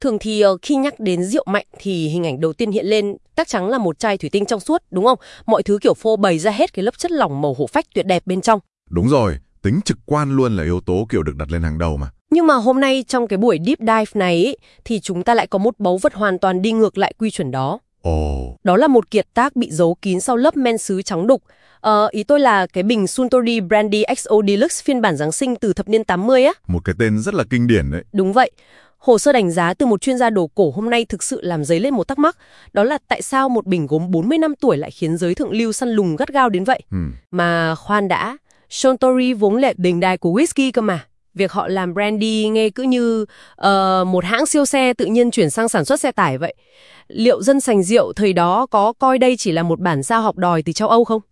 Thường thì khi nhắc đến rượu mạnh thì hình ảnh đầu tiên hiện lên chắc chắn là một chai thủy tinh trong suốt, đúng không? Mọi thứ kiểu phô bày ra hết cái lớp chất lỏng màu hổ phách tuyệt đẹp bên trong. Đúng rồi, tính trực quan luôn là yếu tố kiểu được đặt lên hàng đầu mà. Nhưng mà hôm nay trong cái buổi deep dive này ý, thì chúng ta lại có một báu vật hoàn toàn đi ngược lại quy chuẩn đó. Đó là một kiệt tác bị giấu kín sau lớp men sứ trắng đục. Ý tôi là cái bình Suntory Brandy XO Deluxe phiên bản Giáng sinh từ thập niên 80 á. Một cái tên rất là kinh điển đấy. Đúng vậy. Hồ sơ đánh giá từ một chuyên gia đồ cổ hôm nay thực sự làm dấy lên một thắc mắc. Đó là tại sao một bình gốm 40 năm tuổi lại khiến giới thượng lưu săn lùng gắt gao đến vậy? Mà khoan đã, Suntory vốn là đình đài của whisky cơ mà. Việc họ làm brandy nghe cứ như một hãng siêu xe tự nhiên chuyển sang sản xuất xe tải vậy. Liệu dân sành rượu thời đó có coi đây chỉ là một bản sao học đòi từ châu Âu không?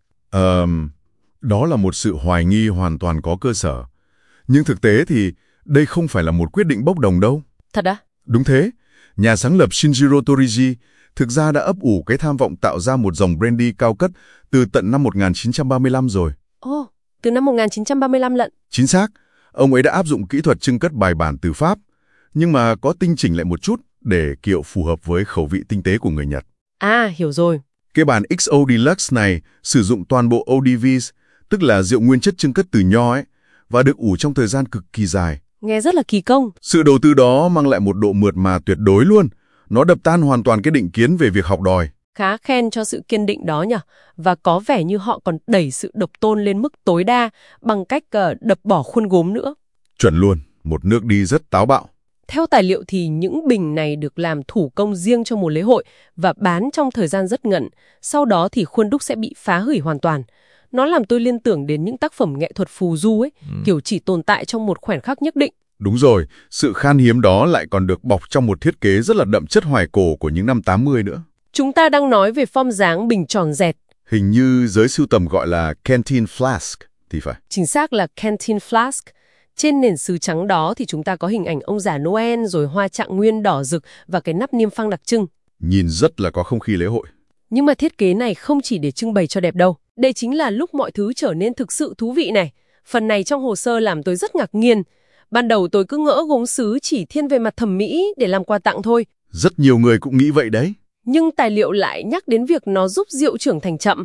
Đó là một sự hoài nghi hoàn toàn có cơ sở. Nhưng thực tế thì đây không phải là một quyết định bốc đồng đâu. Thật á? Đúng thế. Nhà sáng lập Shinjiro Toriji thực ra đã ấp ủ cái tham vọng tạo ra một dòng brandy cao cấp từ tận năm 1935 rồi. Từ năm 1935 lận. Chính xác. Ông ấy đã áp dụng kỹ thuật trưng cất bài bản từ Pháp, nhưng mà có tinh chỉnh lại một chút để kiểu phù hợp với khẩu vị tinh tế của người Nhật. Hiểu rồi. Cái bản XO Deluxe này sử dụng toàn bộ ODVs, tức là rượu nguyên chất trưng cất từ nho ấy, và được ủ trong thời gian cực kỳ dài. Nghe rất là kỳ công. Sự đầu tư đó mang lại một độ mượt mà tuyệt đối luôn. Nó đập tan hoàn toàn cái định kiến về việc học đòi. Khá khen cho sự kiên định đó nhỉ. Và có vẻ như họ còn đẩy sự độc tôn lên mức tối đa bằng cách đập bỏ khuôn gốm nữa. Chuẩn luôn, một nước đi rất táo bạo. Theo tài liệu thì những bình này được làm thủ công riêng cho một lễ hội và bán trong thời gian rất ngắn. Sau đó thì khuôn đúc sẽ bị phá hủy hoàn toàn. Nó làm tôi liên tưởng đến những tác phẩm nghệ thuật phù du ấy, kiểu chỉ tồn tại trong một khoảnh khắc nhất định. Đúng rồi, sự khan hiếm đó lại còn được bọc trong một thiết kế rất là đậm chất hoài cổ của những năm 80 nữa. Chúng ta đang nói về form dáng bình tròn dẹt. Hình như giới sưu tầm gọi là Canteen Flask thì phải. Chính xác là Canteen Flask. Trên nền sứ trắng đó thì chúng ta có hình ảnh ông già Noel rồi hoa trạng nguyên đỏ rực và cái nắp niêm phăng đặc trưng. Nhìn rất là có không khí lễ hội. Nhưng mà thiết kế này không chỉ để trưng bày cho đẹp đâu. Đây chính là lúc mọi thứ trở nên thực sự thú vị này. Phần này trong hồ sơ làm tôi rất ngạc nhiên. Ban đầu tôi cứ ngỡ gốm sứ chỉ thiên về mặt thẩm mỹ để làm quà tặng thôi. Rất nhiều người cũng nghĩ vậy đấy. Nhưng tài liệu lại nhắc đến việc nó giúp rượu trưởng thành chậm.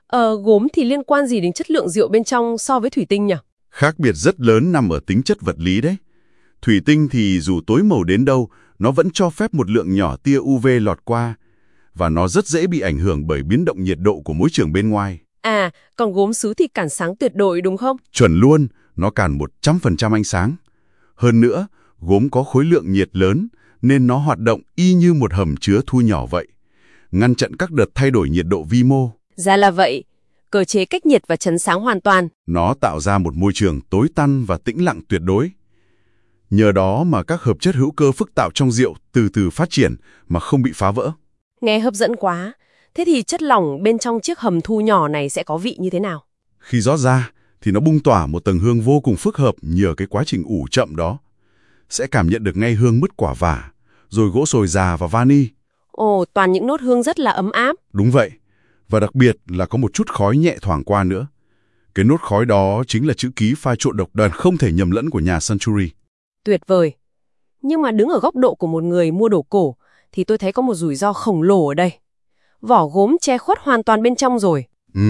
Gốm thì liên quan gì đến chất lượng rượu bên trong so với thủy tinh nhỉ? Khác biệt rất lớn nằm ở tính chất vật lý đấy. Thủy tinh thì dù tối màu đến đâu, nó vẫn cho phép một lượng nhỏ tia UV lọt qua. Và nó rất dễ bị ảnh hưởng bởi biến động nhiệt độ của môi trường bên ngoài. Còn gốm sứ thì cản sáng tuyệt đối đúng không? Chuẩn luôn, nó cản 100% ánh sáng. Hơn nữa, gốm có khối lượng nhiệt lớn, nên nó hoạt động y như một hầm chứa thu nhỏ vậy, ngăn chặn các đợt thay đổi nhiệt độ vi mô. Ra là vậy, cơ chế cách nhiệt và chấn sáng hoàn toàn. Nó tạo ra một môi trường tối tăm và tĩnh lặng tuyệt đối. Nhờ đó mà các hợp chất hữu cơ phức tạp trong rượu từ từ phát triển mà không bị phá vỡ. Nghe hấp dẫn quá. Thế thì chất lỏng bên trong chiếc hầm thu nhỏ này sẽ có vị như thế nào? Khi rót ra thì nó bung tỏa một tầng hương vô cùng phức hợp nhờ cái quá trình ủ chậm đó. Sẽ cảm nhận được ngay hương mứt quả vả, rồi gỗ sồi già và vani. Toàn những nốt hương rất là ấm áp. Đúng vậy. Và đặc biệt là có một chút khói nhẹ thoảng qua nữa. Cái nốt khói đó chính là chữ ký pha trộn độc đáo không thể nhầm lẫn của nhà Suntory. Tuyệt vời. Nhưng mà đứng ở góc độ của một người mua đồ cổ thì tôi thấy có một rủi ro khổng lồ ở đây. Vỏ gốm che khuất hoàn toàn bên trong rồi.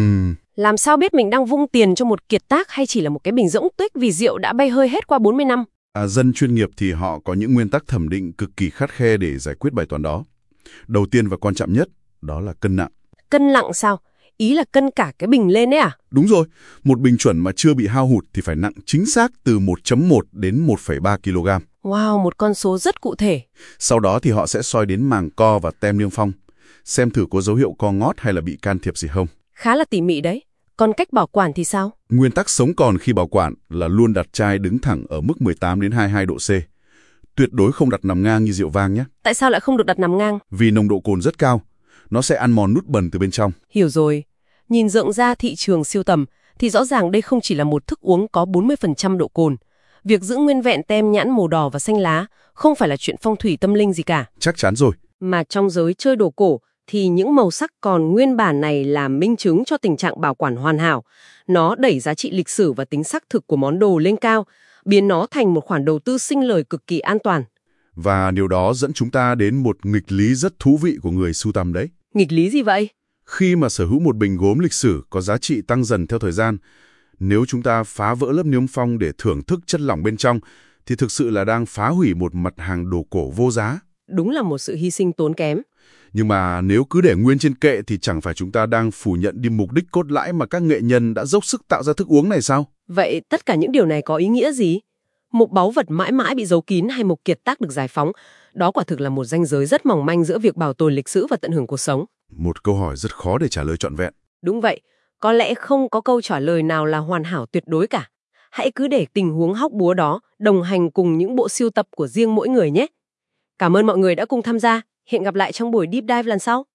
Làm sao biết mình đang vung tiền cho một kiệt tác hay chỉ là một cái bình rỗng tuếch vì rượu đã bay hơi hết qua 40 năm? Dân chuyên nghiệp thì họ có những nguyên tắc thẩm định cực kỳ khắt khe để giải quyết bài toán đó. Đầu tiên và quan trọng nhất, đó là cân nặng. Cân nặng sao? Ý là cân cả cái bình lên ấy à? Đúng rồi, một bình chuẩn mà chưa bị hao hụt thì phải nặng chính xác từ 1,1 đến 1,3 kg. Wow, một con số rất cụ thể. Sau đó thì họ sẽ soi đến màng co và tem niêm phong, xem thử có dấu hiệu co ngót hay là bị can thiệp gì không. Khá là tỉ mỉ đấy. Còn cách bảo quản thì sao? Nguyên tắc sống còn khi bảo quản là luôn đặt chai đứng thẳng ở mức 18 đến 22 độ C. Tuyệt đối không đặt nằm ngang như rượu vang nhé. Tại sao lại không được đặt nằm ngang? Vì nồng độ cồn rất cao. Nó sẽ ăn mòn nút bần từ bên trong. Hiểu rồi. Nhìn rộng ra thị trường siêu tầm thì rõ ràng đây không chỉ là một thức uống có 40% độ cồn. Việc giữ nguyên vẹn tem nhãn màu đỏ và xanh lá không phải là chuyện phong thủy tâm linh gì cả. Chắc chắn rồi. Mà trong giới chơi đồ cổ thì những màu sắc còn nguyên bản này là minh chứng cho tình trạng bảo quản hoàn hảo. Nó đẩy giá trị lịch sử và tính xác thực của món đồ lên cao, biến nó thành một khoản đầu tư sinh lời cực kỳ an toàn. Và điều đó dẫn chúng ta đến một nghịch lý rất thú vị của người sưu tầm đấy. Nghịch lý gì vậy? Khi mà sở hữu một bình gốm lịch sử có giá trị tăng dần theo thời gian, nếu chúng ta phá vỡ lớp niêm phong để thưởng thức chất lỏng bên trong, thì thực sự là đang phá hủy một mặt hàng đồ cổ vô giá. Đúng là một sự hy sinh tốn kém. Nhưng mà nếu cứ để nguyên trên kệ thì chẳng phải chúng ta đang phủ nhận đi mục đích cốt lõi mà các nghệ nhân đã dốc sức tạo ra thức uống này sao? Vậy tất cả những điều này có ý nghĩa gì? Một báu vật mãi mãi bị giấu kín hay một kiệt tác được giải phóng, đó quả thực là một ranh giới rất mỏng manh giữa việc bảo tồn lịch sử và tận hưởng cuộc sống. Một câu hỏi rất khó để trả lời trọn vẹn. Đúng vậy, có lẽ không có câu trả lời nào là hoàn hảo tuyệt đối cả. Hãy cứ để tình huống hóc búa đó đồng hành cùng những bộ sưu tập của riêng mỗi người nhé. Cảm ơn mọi người đã cùng tham gia. Hẹn gặp lại trong buổi Deep Dive lần sau.